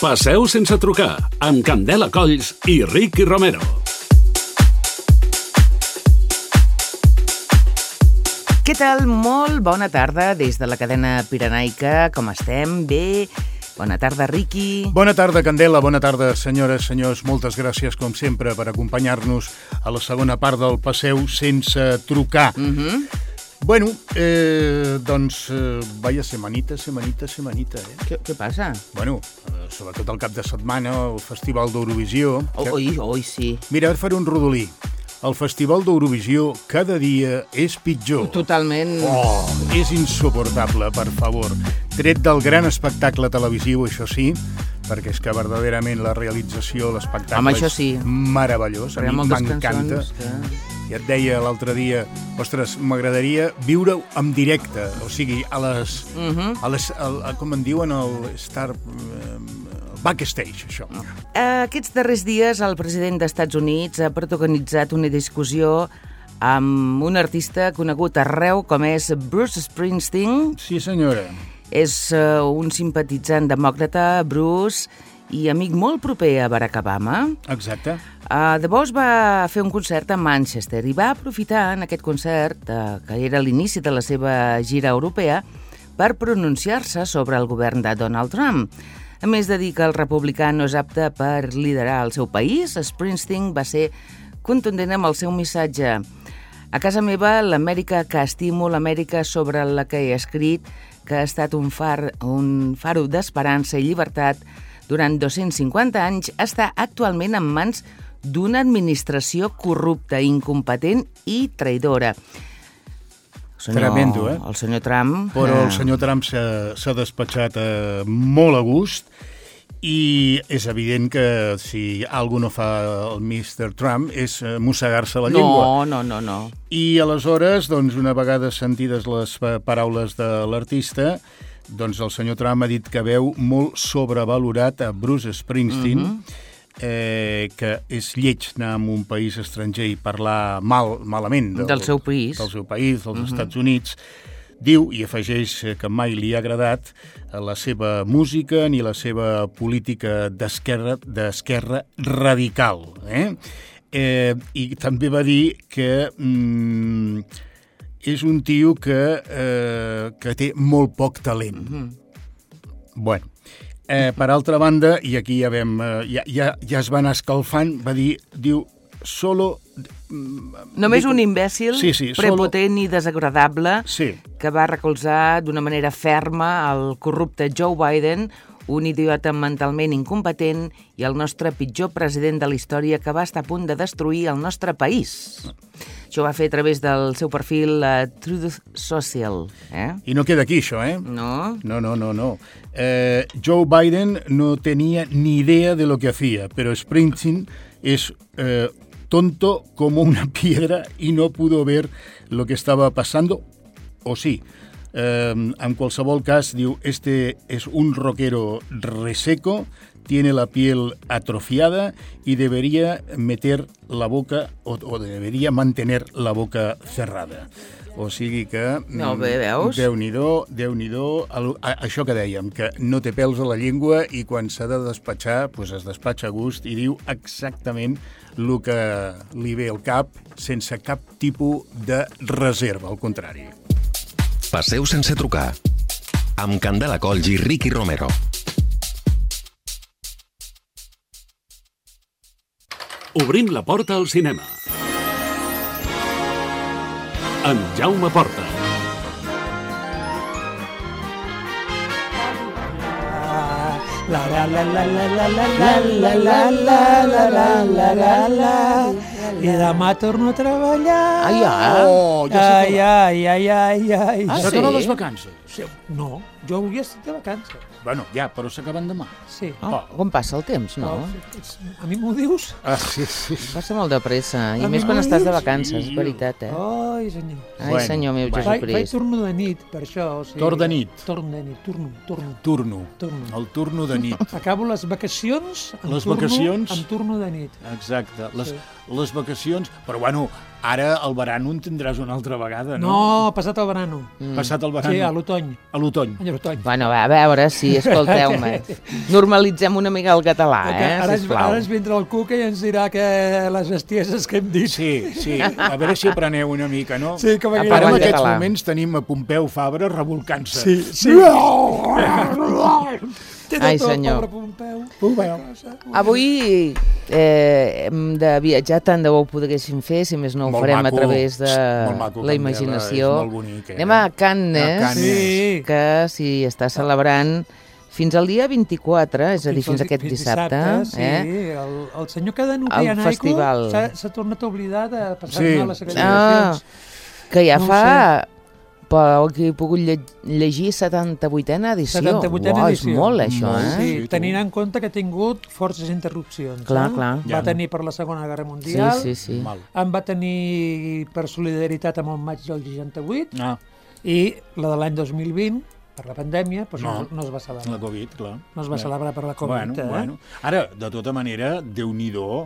Passeu sense trucar, amb Candela Colls i Ricky Romero. Què tal? Molt bona tarda des de la cadena pirenaica. Com estem? Bé? Bona tarda, Ricky. Bona tarda, Candela. Bona tarda, senyores, senyors. Moltes gràcies, com sempre, per acompanyar-nos a la segona part del Passeu sense trucar. Bueno, doncs, vaya semanita, eh? Què passa? Bueno, sobretot el cap de setmana, el Festival d'Eurovisió. Oi, sí. Mira, ara faré un rodolí. El Festival d'Eurovisió cada dia és pitjor. Totalment. Oh, és insuportable, per favor. Tret del gran espectacle televisiu, això sí, perquè és que verdaderament la realització, l'espectacle és meravellós. A mi m'encanta. I et deia l'altre dia, ostres, m'agradaria viure-ho en directe, o sigui, a les com en diuen, el Star... backstage, això. Aquests darrers dies el president dels Estats Units ha protagonitzat una discussió amb un artista conegut arreu com és Bruce Springsteen. Sí, senyora. És un simpatitzant demòcrata, Bruce, i amic molt proper a Barack Obama. Exacte. The Boss va fer un concert a Manchester i va aprofitar en aquest concert, que era l'inici de la seva gira europea, per pronunciar-se sobre el govern de Donald Trump. A més de dir que el republicà no és apte per liderar el seu país, Springsteen va ser contundent amb el seu missatge. A casa meva, l'Amèrica que estimo, l'Amèrica sobre la que he escrit, que ha estat un faro d'esperança i llibertat durant 250 anys, està actualment en mans d'una administració corrupta, incompetent i traïdora. Tremendo, eh? El senyor Trump... Però el senyor Trump s'ha despatxat molt a gust i és evident que si algú no fa el Mr. Trump és mossegar-se la llengua. No. I aleshores, doncs, una vegada sentides les paraules de l'artista, doncs el senyor Trump ha dit que veu molt sobrevalorat a Bruce Springsteen, que és lleig anar a un país estranger i parlar malament del seu país, dels Estats Units. Diu, i afegeix que mai li ha agradat la seva música ni la seva política d'esquerra radical. I també va dir que és un tio que té molt poc talent. Bueno, per altra banda, i aquí ja es va anar escalfant, diu, només un imbècil, prepotent i desagradable, que va recolzar d'una manera ferma el corrupte Joe Biden, un idiota mentalment incompetent i el nostre pitjor president de la història que va estar a punt de destruir el nostre país. Això ho va fer a través del seu perfil Truth Social. I no queda aquí, això, No? No. Joe Biden no tenía ni idea de lo que hacía, pero Springsteen es tonto como una piedra y no pudo ver lo que estaba pasando, o sí. En qualsevol cas, diu, este es un rockero reseco, tiene la piel atrofiada y debería meter la boca o debería mantener la boca cerrada. O sigui que... No, bé, veus? Déu-n'hi-do, això que dèiem, que no té pèls a la llengua i quan s'ha de despatxar, doncs es despatxa a gust i diu exactament el que li ve al cap sense cap tipus de reserva, al contrari. Passeu sense trucar, amb Candela Colls i Ricky Romero. Obrim la porta al cinema. Amb Jaume Porta. La la la la la la la la la la la la la la la. I demà torno a treballar. Ai. S'acaben les vacances? No, jo avui estic de vacances. Bueno, ja, però s'acaben demà. Sí. Com passa el temps, no? A mi m'ho dius? Sí. Passa molt de pressa, i més quan estàs de vacances, és veritat, Ai, senyor. Ai, senyor meu Jesucrist. Faig turno de nit, per això. Torn de nit. Turno. El turno de nit. Acabo les vacacions en turno de nit. Exacte. Les vacacions, però bueno, Ara el verano en tindràs una altra vegada, no? No, passat el verano. Passat el verano. Sí, a l'otony. A l'otony. A l'otony. Bueno, va, a veure, sí, escolteu-me. Normalitzem una mica el català, sisplau. Ara ens vindrà el Cuca i ens dirà que les bestieses que hem dit. Sí. A veure si apreneu una mica, no? Sí, com Ara en aquests moments tenim a Pompeu Fabra revolcant-se. Sí. Ai, senyor. Avui hem de viatjar tant de bo ho poguéssim fer, si més no ho farem a través de la imaginació. Anem a Cannes, que s'hi està celebrant fins al dia 24, és a dir, fins aquest dissabte. Sí, el senyor Cadenopia Naiko s'ha tornat a oblidar de passar-ne les acreditacions. Que ja fa... Pel que he pogut llegir, 78a edició. 78a edició. És molt, això, Sí, tenint en compte que ha tingut forces interrupcions. Clar. Va tenir per la Segona Guerra Mundial, sí. En va tenir per solidaritat amb el maig del 68, i la de l'any 2020, per la pandèmia, no es va celebrar. La Covid, clar. No es va celebrar per la Covid. Bueno. Ara, de tota manera, Déu-n'hi-do,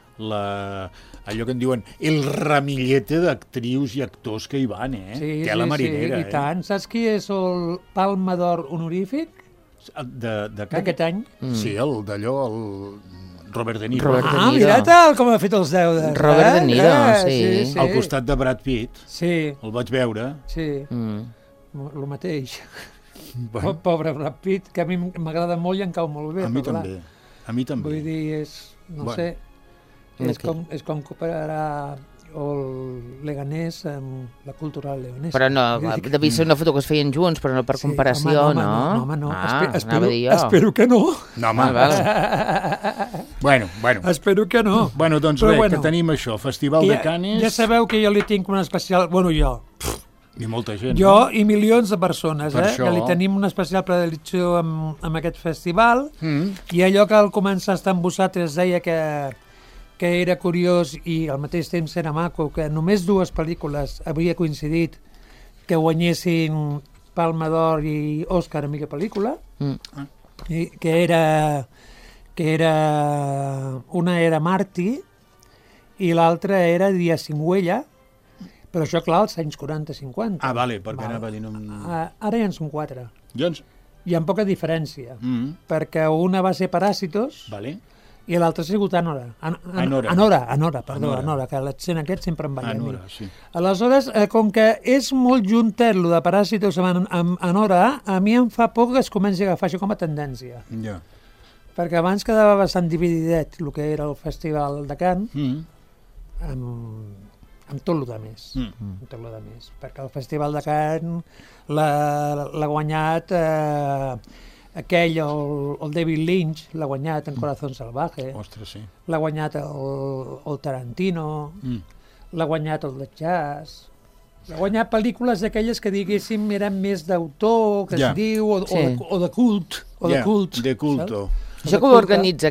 allò que en diuen el ramillete d'actrius i actors que hi van, Tela marinera. I tant. Saps qui és el Palma d'Or honorífic d'aquest any? Sí, el d'allò, el Robert De Niro. Mira com ha fet els deures. Robert De Niro, sí. Al costat de Brad Pitt. Sí. El vaig veure. Sí, el mateix. Pobre Brad Pitt, que a mi m'agrada molt i em cau molt bé. A mi també. Vull dir, no sé... És com comparar el Leganés amb la cultural leonesa. Però no, devia ser una foto que es feien junts, però no per comparació, no? Home, no. Espero que no. No, home. Bueno. Espero que no. Bueno, doncs res, que tenim això, Festival de Cannes... Ja sabeu que jo li tinc una especial... Bueno, jo... I molta gent, jo i milions de persones, que li tenim una especial predilecció amb aquest festival, i allò que al començar a estar amb vosaltres deia que era curiós i al mateix temps era maco, que només 2 pel·lícules havia coincidit que guanyessin Palma d'Or i Òscar a millor pel·lícula, i que era una era Marty i l'altra era Dia sin huella, però això, clar, als anys 40-50. Vale, perquè anava dient... Ara ja en són 4. Doncs... Hi ha poca diferència, perquè una va ser Paràsitos, i l'altre ha sigut Anora, que l'accent aquest sempre em va a mi. Aleshores, com que és molt juntet el de Paràsitos amb Anora, a mi em fa por que es comenci a agafar això com a tendència. Perquè abans quedava bastant divididet el que era el Festival de Cannes amb tot el de més. Perquè el Festival de Cannes l'ha guanyat... aquell, el David Lynch, l'ha guanyat en Corazón Salvaje. Ostres, sí. L'ha guanyat el Tarantino, l'ha guanyat el de Jazz, l'ha guanyat pel·lícules d'aquelles que diguéssim eren més d'autor, que es diu, o de cult. De culto. Això que ho organitza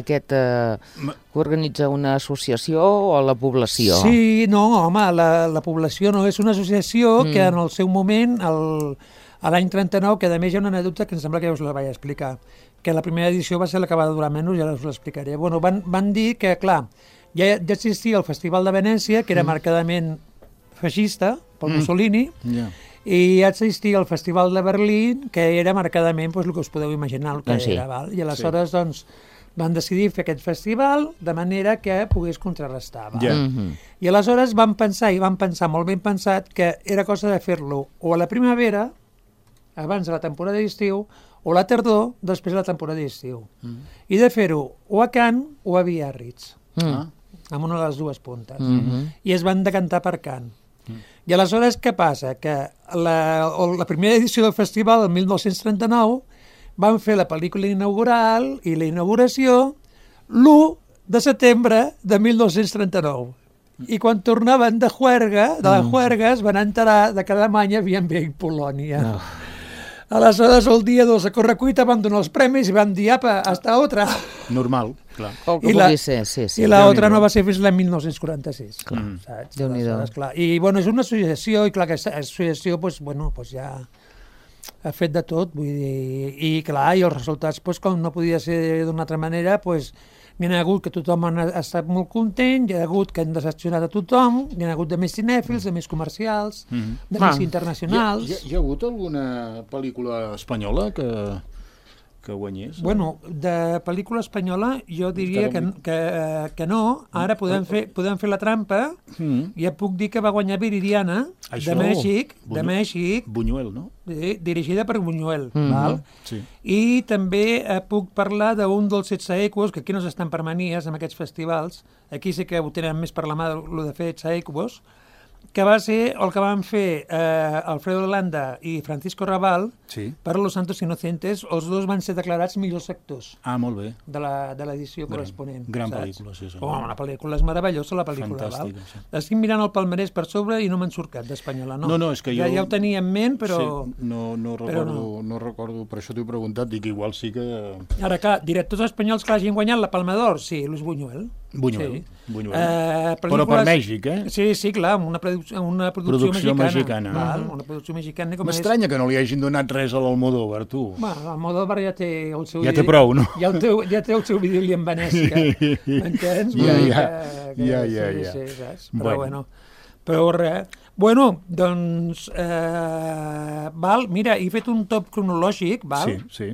ho organitza una associació o la població? Sí, no, home, la població no, és una associació que en el seu moment... A l'any 39, que a més hi ha una anècdota que em sembla que ja us la vaig explicar, que la primera edició va ser la que va durar menys, i ara us l'explicaré. Bueno, van dir que, clar, ja existia el Festival de Venècia, que era marcadament feixista, pel Mussolini, i ja existia el Festival de Berlín, que era marcadament el que us podeu imaginar el que era. I aleshores, doncs, van decidir fer aquest festival de manera que pogués contrarrestar. I aleshores van pensar molt ben pensat, que era cosa de fer-lo o a la primavera, abans de la temporada d'estiu, o la tardor, després de la temporada d'estiu. I de fer-ho o a Cannes o a Biarritz, amb una de les 2 puntes. I es van decantar per Cannes. I aleshores què passa? Que la primera edició del festival, el 1939, van fer la pel·lícula inaugural i la inauguració l'1 de setembre de 1939. I quan tornaven de la juerga es van enterar que Alemanya havia enviat Polònia. Aleshores, el dia 2 a correcuita van donar els premis i van dir, apa, hasta otra. Normal, clar. I l'altra no va ser fins l'any 1946. Saps? Déu-n'hi-do. I, bueno, és una associació, i clar, aquesta associació, ja ha fet de tot, vull dir, i clar, i els resultats, com no podia ser d'una altra manera, N'hi ha hagut que tothom ha estat molt content, hi ha hagut que han decepcionat a tothom, hi ha hagut de més cinèfils, de més comercials, de més internacionals. Hi ha hagut alguna pel·lícula espanyola que guanyés? Bueno, de pel·lícula espanyola jo diria que no. Ara podem fer la trampa. Ja puc dir que va guanyar Viridiana, de Mèxic. Buñuel, no? Dirigida per Buñuel. Val? Sí. I també puc parlar d'un dels 16 equos, que aquí no s'estan per manies en aquests festivals. Aquí sí que ho tenen més per la mà de fer 16 equos, que va ser el que van fer Alfredo Landa i Francisco Rabal per Los Santos Inocentes. Els dos van ser declarats millors actors. Molt bé. De l'edició corresponent. Gran pel·lícula, sí. La pel·lícula és meravellosa, la pel·lícula. Fantàstica, sí. Estic mirant el palmarès per sobre i no m'han sorcat d'espanyola, no? No, és que jo... Ja ho tenia en ment, però... Sí, no recordo, per això t'ho he preguntat, dic, igual sí que... Ara, clar, directors espanyols que hagin guanyat la Palma d'Or, sí, Luis Buñuel. Buñuel. Però per Mèxic, eh? Sí, clar, una producció mexicana. Una producció mexicana. M'estranya que no li hagin donat res a l'Almodóvar, tu. L'Almodóvar ja té el seu... Ja té prou, no? Ja té el seu vidili en Venècia. M'entens? Ja. Sí, saps? Però bueno... Però res... Bueno, doncs... Mira, he fet un top cronològic, val? Sí.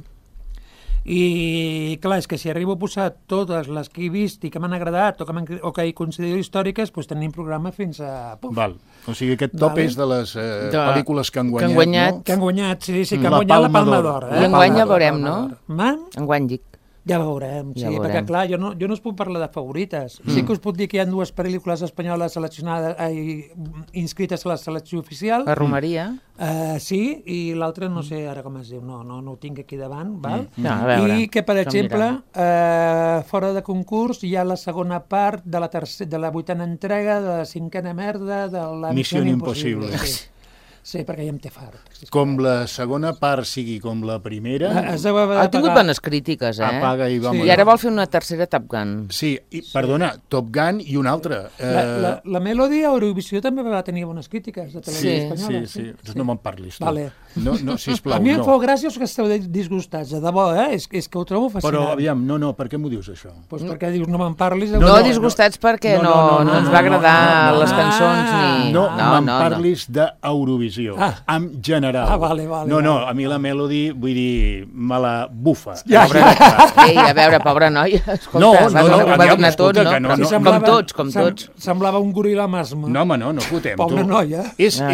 I clar, és que si arribo a posar totes les que he vist i que m'han agradat o que hi considero històriques, doncs tenim programa fins a... Val. O sigui, aquest top és de les pel·lícules que han guanyat, no? Que han guanyat, sí, que han guanyat la Palma d'Or. I enguany ja veurem, no? Enguany dic. Ja veurem, sí, perquè clar, jo no us puc parlar de favorites. Sí que us puc dir que hi ha dues pel·lícules espanyoles inscrites a la selecció oficial. La Romeria. Sí, i l'altra no sé ara com es diu, no ho tinc aquí davant, val? I que, per exemple, fora de concurs hi ha la segona part de la 8a entrega de la 5a merda de la Missió Impossible. Sí, perquè ja em té fart. Com la segona part sigui com la primera... Ha tingut bones crítiques, Apaga i vamos. I ara vol fer una tercera Top Gun. Sí, perdona, Top Gun i una altra. La Melody a Eurovisió també va tenir bones crítiques de televisió espanyola. Sí. No me'n parlis, tu. Vale. No, sisplau, no. A mi em feu gràcia que esteu disgustats, de debò, és que ho trobo fascinant. Però, aviam, no, per què m'ho dius, això? Doncs perquè dius, no me'n parlis... No disgustats perquè no ens va agradar les cançons ni... No me'n parlis d'Eurovisió. En general. Vale. No, a mi la Melody, vull dir, me la bufa. Ei, a veure, pobra noia, escolta, va donar tot, no? Com tots. Semblava un goril·la masma. No, home, no fotem. Pobra noia.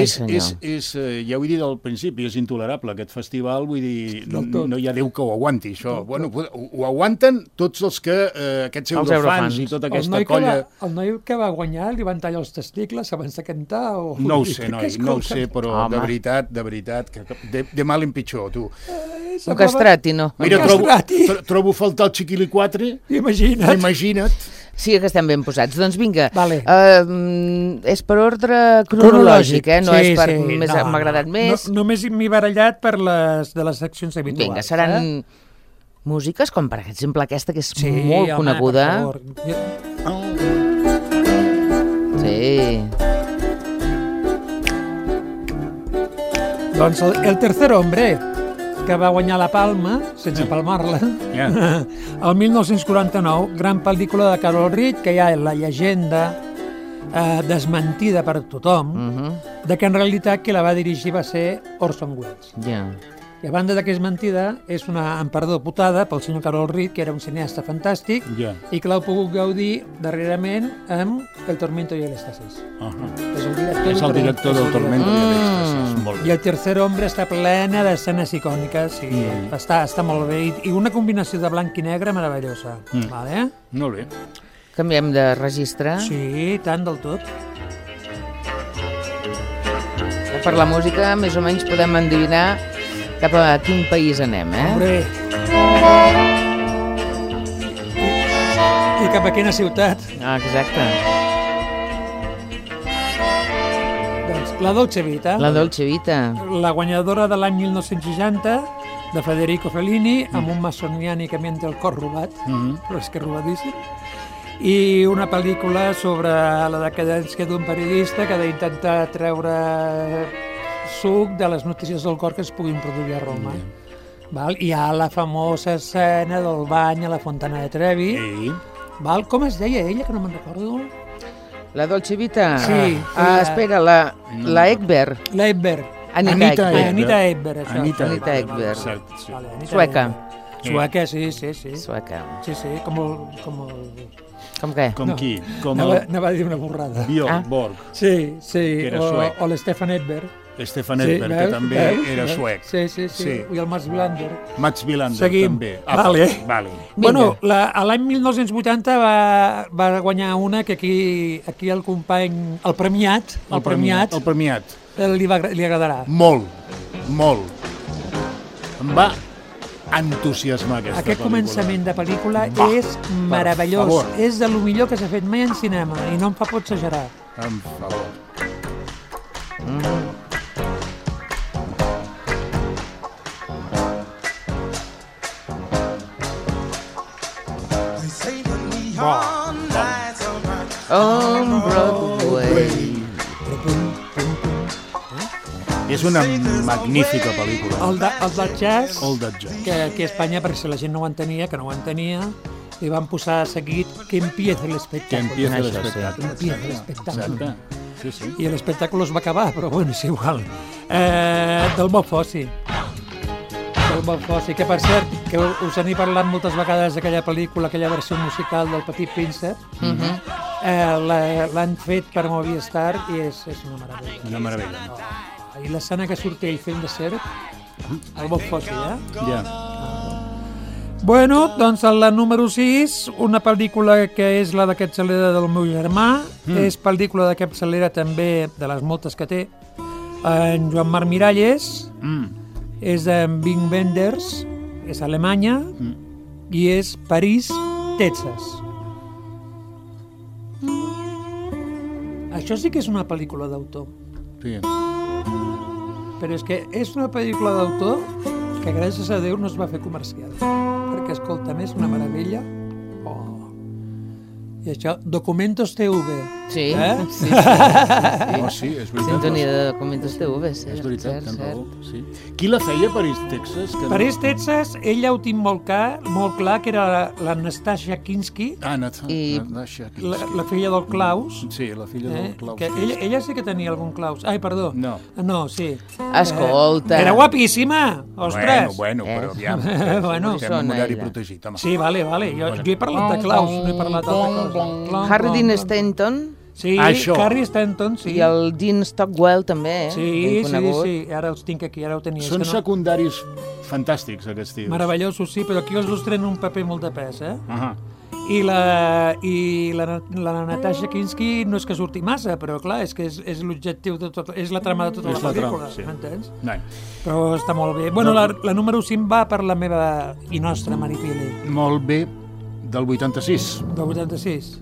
Ja ho he dit al principi, és intolerable aquest festival, vull dir, no hi ha Déu que ho aguanti, això. Bueno, ho aguanten tots els que, aquests eurofans i tota aquesta colla... El noi que va guanyar li van tallar els testicles abans de cantar? No ho sé, noi, no ho sé, però de veritat, que de mal en pitjor, tu. Un castrati, no? Mira, trobo faltar el Chiquili 4. Imagina't. Sí que estem ben posats. Doncs vinga, vale. És per ordre cronològic, no és per m'ha agradat més. Només m'he barallat per les de les seccions habituals. Vinga, seran músiques com per exemple aquesta, que és molt coneguda. Sí. Doncs El tercer hombre, que va guanyar la Palma, sense palmar-la, el 1949, gran pel·lícula de Carol Reed, que hi ha la llegenda desmentida per tothom, de que en realitat qui la va dirigir va ser Orson Welles. I a banda de que és mentida, és una, amb perdó, putada pel senyor Carol Reed, que era un cineasta fantàstic, i que l'heu pogut gaudir darrerament amb El tormento y el éxtasis. És el director del Tormento y el éxtasis. I El tercer hombre està plena d'escenes icòniques, i està molt bé, i una combinació de blanc i negre meravellosa. Molt bé. Canviem de registre. Sí, tant del tot. Per la música, més o menys podem endevinar cap a quin país anem, Hombre! I cap a quina ciutat? Exacte. Doncs la Dolce Vita. La Dolce Vita. La guanyadora de l'any 1960, de Federico Fellini, amb un Mastroianni que mentre el cor robat, però és que robadíssim. I una pel·lícula sobre la decadència d'un periodista que ha d'intentar treure suc de les notícies del cor que es puguin produir a Roma. Hi ha la famosa escena del bany a la Fontana de Trevi, Val? Com es deia ella, que no me'n recordo? La Dolce Vita? Sí. Espera, la Ekberg. La Ekberg. Anita Ekberg. Anita Ekberg, això. Anita Ekberg. Exacte, sí. Vale, Anita Sueca. Ekberg. Sueca, sí. Sueca. Sí, com el... Com què? Com qui? Com Anava a dir una borrada. Björn Borg, Sí, Que era suec. o l'Stefan Ekberg. Stefan Edberg, que també era suec. Sí. I el Mats Wilander. Mats Wilander, Seguim. també. Vale. Bueno, l'any 1980 va guanyar una que aquí el company, el premiat, li agradarà. Molt. Em va entusiasmar aquesta Aquest pel·lícula. començament de pel·lícula és meravellós. favor. És de lo millor que s'ha fet mai en cinema i no em fa por exagerar. En favor. On Broadway. És una magnífica pel·lícula. El del jazz, All That Jazz. que aquí a Espanya, perquè si la gent no ho entenia, li van posar seguit que empiece el Que espectáculo. empieza l'espectacle. Que empiece el espectáculo. Exacte. Sí. I l'espectacle es va acabar, però bueno, és igual. Del Bob Fosse. Que per cert, que us n'he parlat moltes vegades d'aquella pel·lícula, aquella versió musical del Petit Príncep. L'han fet per Movistar i és una meravella. Una meravella. I l'escena que surt ell fent de serp, el Bob Fosse, Ja. Bueno, doncs la número 6, una pel·lícula que és la de capçalera del meu germà, és pel·lícula de capçalera també de les moltes que té, en Joan Marc Miralles, és de Wim Wenders, és Alemanya, i és París, Texas. Això sí que és una pel·lícula d'autor. Sí. Però és que és una pel·lícula d'autor que gràcies a Déu no es va fer comercial. Perquè, escolta'm, és una meravella. I això, Documentos TV. Sí. Sí. Oh, sí, és veritat. Sintonia de Documentos TV, És veritat, tens raó. Sí. Qui la feia a París, Texas? Que París, Texas, ella ho tinc molt clar, que era la Nastasia Kinski, Natasha Kinski. la filla del Klaus. Sí, la filla del Klaus. Que ella sí que tenia algun Klaus. Ai, perdó. No, sí. Escolta. Era guapíssima, ostres. Bueno, però aviam. Bueno. Estem en horari protegit, home. Sí, vale. Jo he parlat de Klaus, no he parlat d'altra cosa. Harry Dean Stanton Sí, Això. Harry Stanton, sí. i el Dean Stockwell també, Sí, ben conegut. sí, ara els tinc aquí, ara ho tenia. Són secundaris fantàstics, aquests tios. Meravellosos, sí, però aquí els il·lustren un paper molt de pes, Ahà. I la Natasha Kinski no és que surti massa, però clar, és que és l'objectiu de tot, és la trama de tota És la la trama, pel·lícula, sí. m'entens? No. Però està molt bé. Bueno, la número 5 va per la meva i nostra Maripili, Molt bé, del 86. del 86.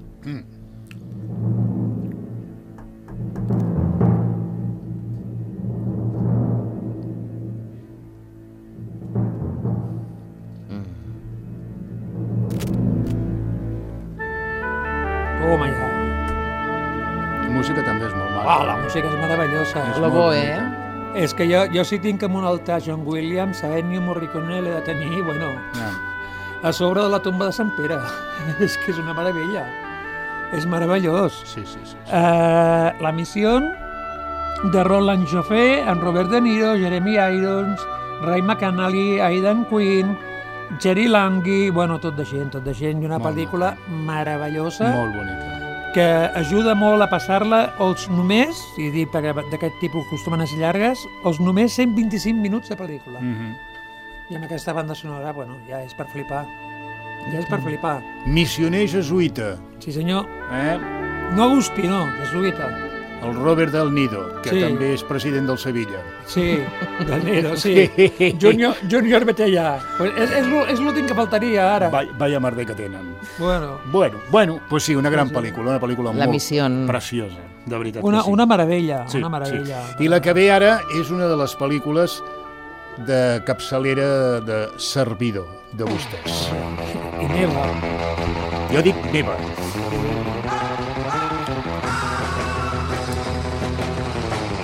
Toma ja. La música també és molt maca. La música és meravellosa. És La molt Boe, bonica. És que jo sí tinc en un altar John Williams, a Ennio Morricone l'he de tenir, bueno, a sobre de la tomba de Sant Pere. És que és una meravella. És meravellós. Sí. La missió de Roland Joffé, en Robert De Niro, Jeremy Irons, Ray McAnally, Aidan Quinn, Jerry Lange, bueno, tot de gent, i una pel·lícula meravellosa. Molt bonica. Que ajuda molt a passar-la els només, i dic perquè d'aquest tipus acostumen a ser llargues, els només 125 minuts de pel·lícula. I amb aquesta banda sonora, bueno, ja és per flipar. Missioner jesuïta. Sí, senyor. Eh? No Agustí, no, jesuïta. El Robert Del Nido, que Sí. també és president del Sevilla. Sí, Del Nido, sí. Junior Betella. Pues és l'últim que faltaria ara. Vaya merder que tenen. Bueno, Pues sí, una gran pel·lícula, una pel·lícula La molt Missió. preciosa, de veritat que sí. una meravella, Sí, una meravella. sí. I la que ve ara és una de les pel·lícules de capçalera de servidor de vostès. I meva. Jo dic meva.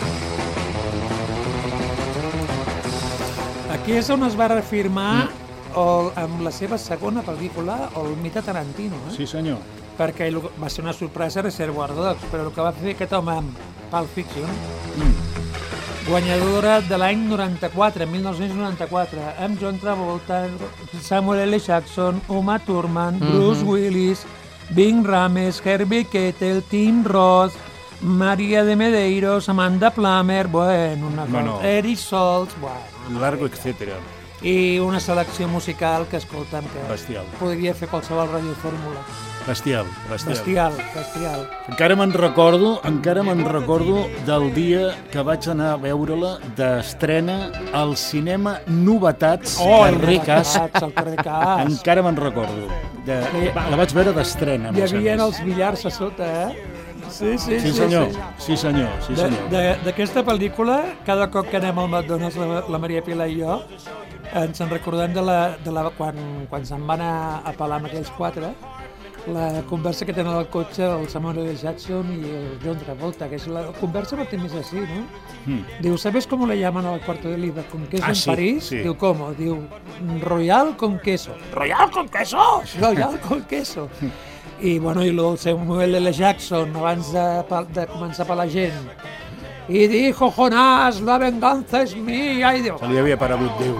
Aquí és on es va reafirmar amb la seva segona pel·lícula, El mite Tarantino, Sí, senyor. perquè va ser una sorpresa Reservoir Dogs, però el que va fer aquest home amb Pulp Fiction, guanyadora de l'any 1994, amb John Travolta, Samuel L. Jackson, Uma Thurman, Bruce Willis, Bing Rames, Herbie Keitel, Tim Roth, Maria de Medeiros, Amanda Plummer, Eric Stoltz, Largo, etcètera. i una selecció musical que, escolta'm, que Bestial. podria fer qualsevol radiofórmula. Bestial. Bestial. Encara me'n recordo del dia que vaig anar a veure-la d'estrena al cinema Novetats, carrer Cas. Al carrer Cas. Encara me'n recordo. La vaig veure d'estrena. Hi havia els billars a sota, eh? Sí, senyor. D'aquesta pel·lícula, cada cop que anem al McDonald's, la Maria Pilar i jo, ens en recordem quan se'n van a pelar amb aquells quatre, la conversa que tenen al cotxe el Samuel L. Jackson y el John Travolta, que es la conversa parte más así, ¿no? Diu, ¿sabes cómo le llaman al cuarto de libra con queso en París? Sí. Diu, ¿cómo? Diu, Royal con queso. ¿Royal con queso? Royal con queso. I, bueno, i el Samuel L. Jackson, abans de començar per la gent, i dijo Jonás, la venganza es mía, i diu... Se li havia aparegut Déu.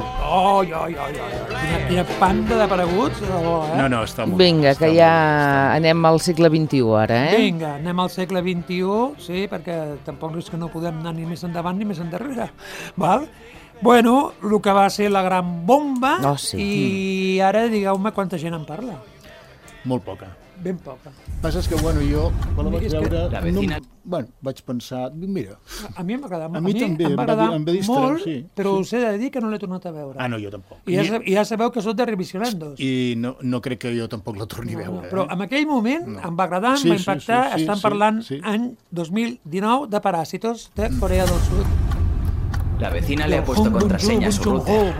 Quina panda d'apareguts. No, està molt Vinga, que ja anem al segle XXI ara, Vinga, anem al segle XXI, sí, perquè tampoc és que no podem anar ni més endavant ni més endarrere, val? Bueno, el que va ser la gran bomba, i ara digueu-me quanta gent en parla. Molt poca. Ben poca. El que passa és que, jo, quan la vaig veure... La vecina... vaig pensar, mira... A mi m'agradava molt. A mi també, em va distreure, molt, sí. Però us he de dir que no l'he tornat a veure. Ah, no, jo tampoc. I ja sabeu que sóc de revisionandos. I no crec que jo tampoc la torni a veure. Però en aquell moment em va agradar, em va impactar. Estan parlant any 2019 de Parásitos de Corea del Sud. La vecina le ha puesto contraseña a su router.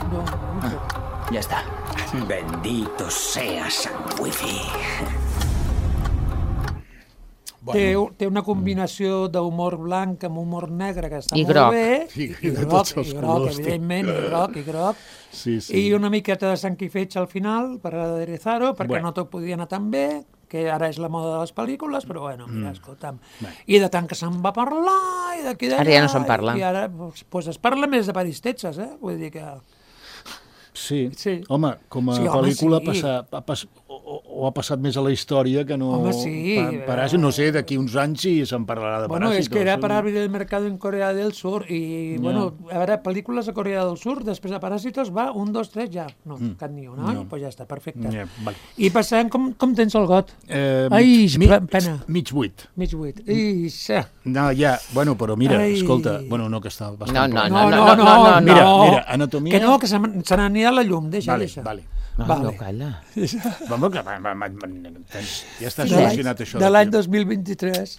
Ya está. Bendito sea San Wifi. Té una combinació d'humor blanc amb humor negre que està molt groc. bé. I groc, evidentment, i groc. Sí. I una miqueta de sang i fetge al final per aderezar-ho, perquè no tot podia anar tan bé, que ara és la moda de les pel·lícules, però bueno, mira, escolta'm. I de tant que se'n va parlar, i d'aquí d'allà... Ara ja no se'n parla. I ara es parla més de Paris-Texas, Vull dir que... Sí. Home, com a pel·lícula ha passat més a la història que no... Home, sí. Paràsit, no sé, d'aquí uns anys si se'n parlarà de Paràsit. Bueno, és que era per abrir el mercat en Corea del Sur i, bueno, a veure, pel·lícules a Corea del Sur, després de Paràsitos va 1, 2, 3, ja. No, cap ni una, pues ja està, perfecte. I passant, com tens el got? Ai, pena. Mig 8. Mig 8. Ixa. No, ja, bueno, però mira, escolta, bueno, no, que està bastant... No. Mira, anatomia... Que no, que se n'anirà la llum, deixa. Vale. No, calla. Ja està solucionat això. De l'any 2023.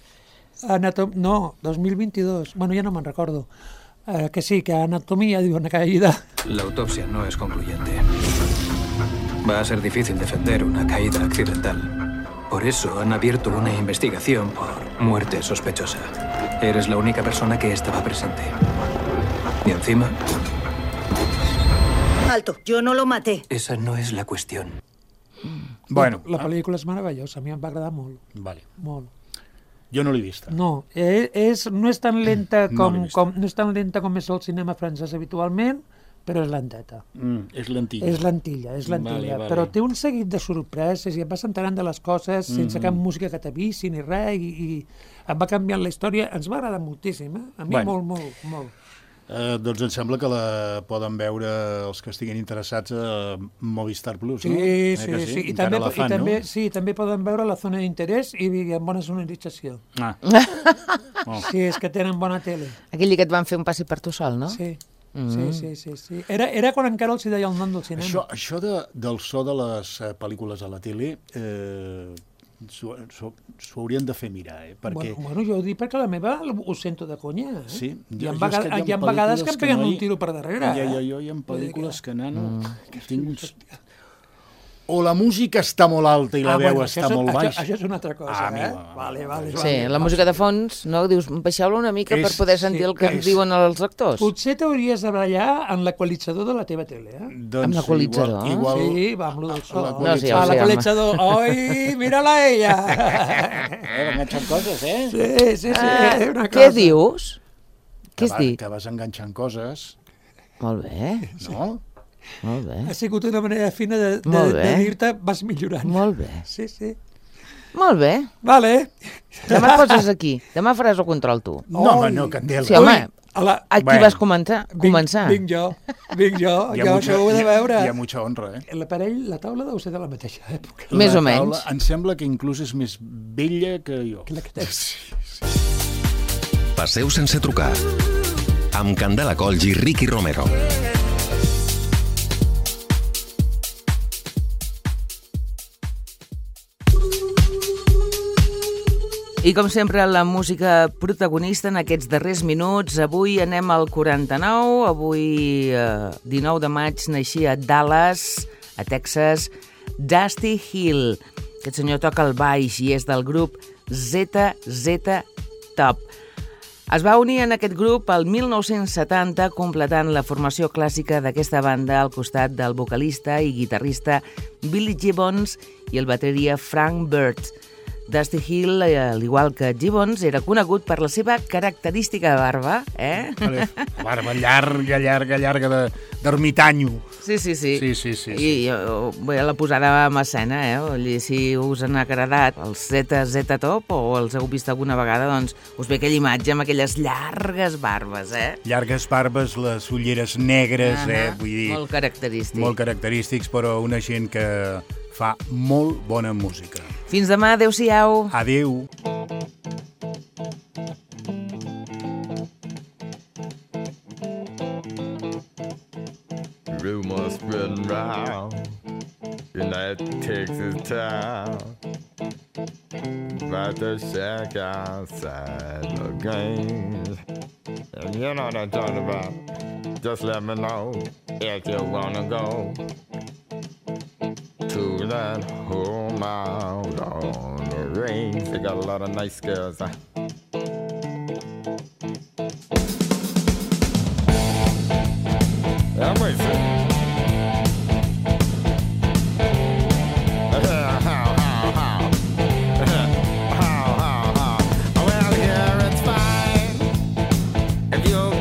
2022. Bueno, ya no me recuerdo. Que sí, que anatomía de una caída. La autopsia no es concluyente. Va a ser difícil defender una caída accidental. Por eso han abierto una investigación por muerte sospechosa. Eres la única persona que estaba presente. Y encima... Alto, yo no lo maté. Esa no es la cuestión. Bueno, la pel·lícula és meravellosa, a mi em va agradar molt. Vale. Molt. Jo no l'he vista. No, no és tan lenta com és el cinema francès habitualment, però és lenteta. És lentilla. És lentilla. Vale. Però té un seguit de sorpreses i et vas enterant de les coses sense cap música que t'avisi ni res i et va canviant la història. Ens va agradar moltíssim, A mi molt. Doncs em sembla que la poden veure els que estiguin interessats a Movistar Plus, no? Sí. I també poden veure la zona d'interès i amb bona sonorització. Sí, és que tenen bona tele. Aquell que et van fer un passi per tu sol, no? Sí. Sí. Era quan encara els deia el nom del cinema. Això del so de les pel·lícules a la tele... s'ho haurien de fer mirar, perquè... Bueno, jo ho dic perquè la meva ho sento de conya, Sí. Hi ha vegades que em peguen un tiro per darrere, Jo hi ha pel·lícules que, nano, tinc uns... o la música està molt alta i la veu està molt baixa. Això és una altra cosa, Vale. Sí, la música de fons, no? Dius, baixeu-la una mica per poder sentir el que ens diuen els actors. Potser t'hauries de ballar en l'equalitzador de la teva tele, Amb l'equalitzador? Igual, sí, va amb lo del so. L'equalitzador. Oi, mira-la ella! enganxant coses, Sí. Què dius? Què has dit? Que vas enganxant coses. Molt bé. No? Molt bé. Ha sigut una manera fina de dir-te vas millorant. Molt bé. Sí. Molt bé. Vale. Demà et poses aquí. Demà faràs el control tu. No, Candela. Sí, home, aquí vas començar. Vinc jo. Jo això ho he de veure. Hi ha mucha honra, L'aparell, la taula deu ser de la mateixa època. Més o menys. Em sembla que inclús és més vella que jo. Passeu sense trucar. Amb Candela Colls i Ricky Romero. I com sempre, la música protagonista en aquests darrers minuts. Avui anem al 49, avui 19 de maig naixia a Dallas, a Texas, Dusty Hill. Aquest senyor toca el baix i és del grup ZZ Top. Es va unir en aquest grup el 1970, completant la formació clàssica d'aquesta banda al costat del vocalista i guitarrista Billy Gibbons i el bateria Frank Bird. Dusty Hill, al igual que Gibbons, era conegut per la seva característica barba, Barba llarga d'ermitanyo. Sí. I la posada en escena, Si us han agradat els ZZ Top o els heu vist alguna vegada, doncs us ve aquella imatge amb aquelles llargues barbes, Llargues barbes, les ulleres negres, vull dir... Molt característics. Molt característics, però una gent que fa molt bona música. Fins demà, adeu-siau. Adeu. Rumors spreading round in that Texas town about the shack outside the games. And you know what I'm talking about. Just let me know if you wanna go to that home out on the range. They got a lot of nice girls. I'm waiting. Well, here it's fine if you